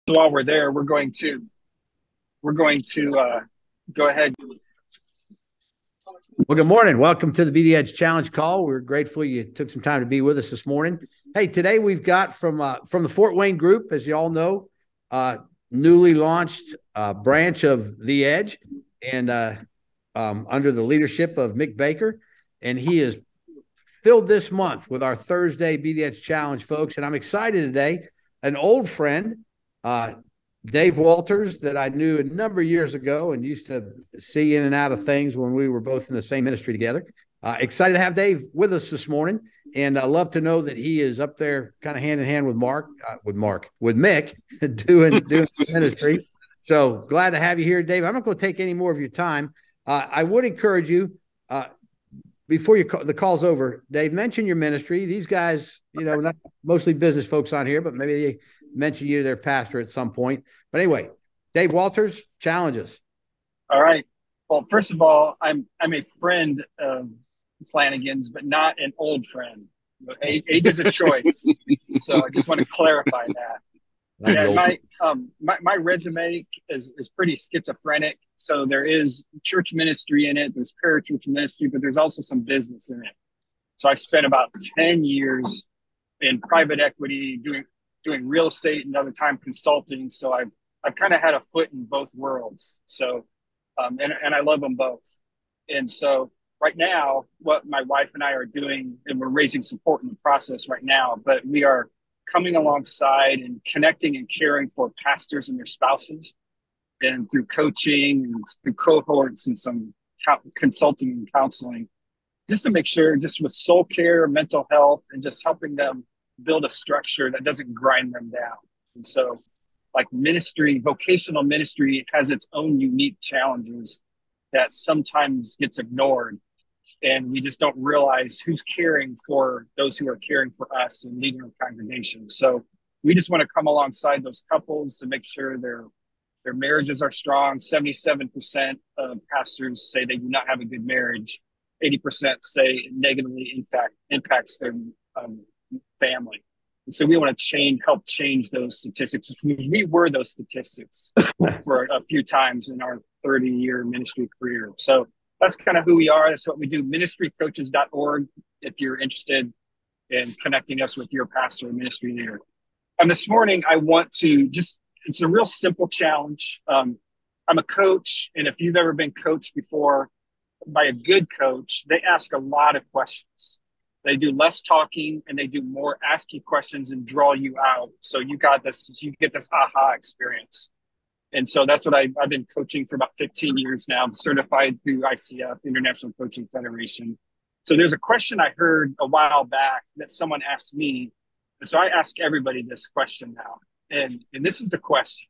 while we're there, we're going to go ahead. Well, good morning. Welcome to the Be the Edge Challenge call. We're grateful you took some time to be with us this morning. Hey, today we've got from the Fort Wayne Group, as you all know, newly launched branch of The Edge, and under the leadership of Mick Baker, and he is filled this month with our Thursday Be the Edge Challenge, folks. And I'm excited today. An old friend, Dave Walters, that I knew a number of years ago and used to see in and out of things when we were both in the same ministry together. Excited to have Dave with us this morning, and I love to know that he is up there kind of hand in hand with Mick doing ministry. So glad to have you here, Dave. I'm not going to take any more of your time. I would encourage you, before the call's over, Dave, mention your ministry. These guys, not mostly business folks on here, but maybe they mention you to their pastor at some point. But anyway, Dave Walters, challenges. All right. Well, first of all, I'm a friend of Flanagan's, but not an old friend. Age is a choice, so I just want to clarify that. My resume is pretty schizophrenic. So there is church ministry in it. There's parachurch ministry, but there's also some business in it. So I've spent about 10 years in private equity, doing real estate, and other time consulting. So I've kind of had a foot in both worlds. So, and I love them both. And so right now, what my wife and I are doing, and we're raising support in the process right now, but we are coming alongside and connecting and caring for pastors and their spouses, and through coaching and through cohorts and some consulting and counseling, just to make sure, just with soul care, mental health, and just helping them build a structure that doesn't grind them down. And so, like ministry, vocational ministry has its own unique challenges that sometimes gets ignored. And we just don't realize who's caring for those who are caring for us and leading our congregation. So we just want to come alongside those couples to make sure their marriages are strong. 77% of pastors say they do not have a good marriage. 80% say it negatively impacts their family. And so we want to help change those statistics, because we were those statistics for a few times in our 30-year ministry career. So that's kind of who we are. That's what we do. Ministrycoaches.org if you're interested in connecting us with your pastor or ministry leader. And this morning, I want to it's a real simple challenge. I'm a coach, and if you've ever been coached before by a good coach, they ask a lot of questions. They do less talking and they do more asking questions and draw you out. So you get this aha experience. And so that's what I've been coaching for about 15 years now. I'm certified through ICF, International Coaching Federation. So there's a question I heard a while back that someone asked me. And so I ask everybody this question now. And this is the question.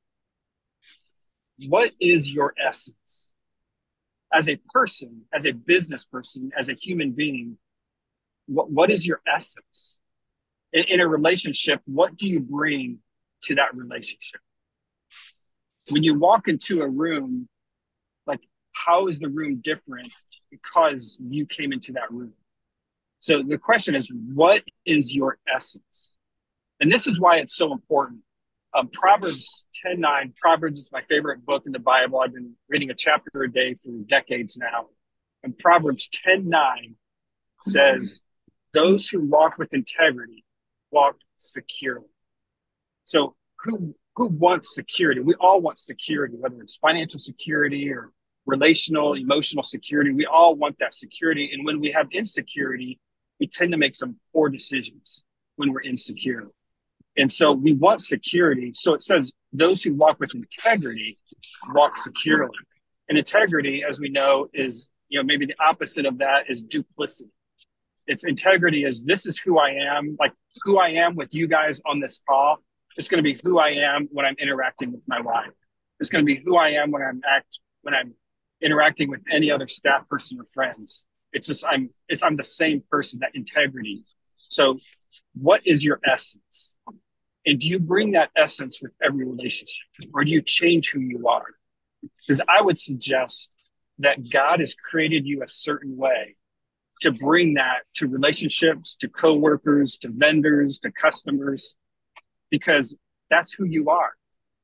What is your essence? As a person, as a business person, as a human being, what is your essence? In a relationship, what do you bring to that relationship? When you walk into a room, like, how is the room different because you came into that room? So the question is, what is your essence? And this is why it's so important. Proverbs 10:9. Proverbs is my favorite book in the Bible. I've been reading a chapter a day for decades now. And Proverbs 10:9 says, those who walk with integrity walk securely. So who wants security? We all want security, whether it's financial security or relational, emotional security. We all want that security. And when we have insecurity, we tend to make some poor decisions when we're insecure. And so we want security. So it says those who walk with integrity walk securely. And integrity, as we know, is, maybe the opposite of that is duplicity. It's integrity is, this is who I am, like who I am with you guys on this call. It's going to be who I am when I'm interacting with my wife. It's going to be who I am when I'm interacting with any other staff person or friends. It's just I'm the same person, that integrity. So what is your essence? And do you bring that essence with every relationship, or do you change who you are? Because I would suggest that God has created you a certain way to bring that to relationships, to coworkers, to vendors, to customers, because that's who you are.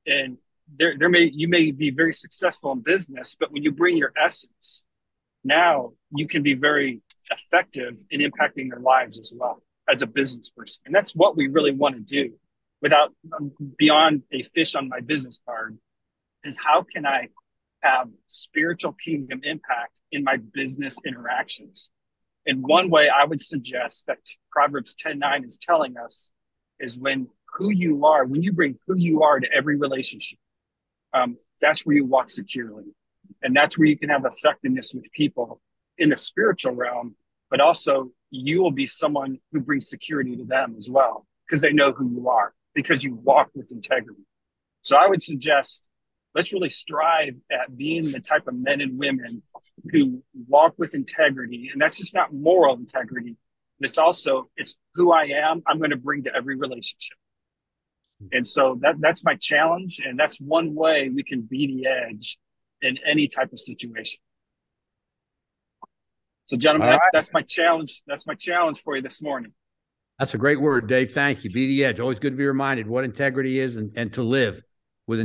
And you may be very successful in business, but when you bring your essence, now you can be very effective in impacting their lives as well as a business person. And that's what we really want to do without beyond a fish on my business card is how can I have spiritual kingdom impact in my business interactions? And one way I would suggest that Proverbs 10:9 is telling us is when you bring who you are to every relationship, that's where you walk securely. And that's where you can have effectiveness with people in the spiritual realm, but also you will be someone who brings security to them as well, because they know who you are, because you walk with integrity. So I would suggest let's really strive at being the type of men and women who walk with integrity. And that's just not moral integrity, but it's who I am, I'm going to bring to every relationship. And so that's my challenge. And that's one way we can be the edge in any type of situation. So gentlemen, that's my challenge. That's my challenge for you this morning. That's a great word, Dave. Thank you. Be the edge. Always good to be reminded what integrity is and to live.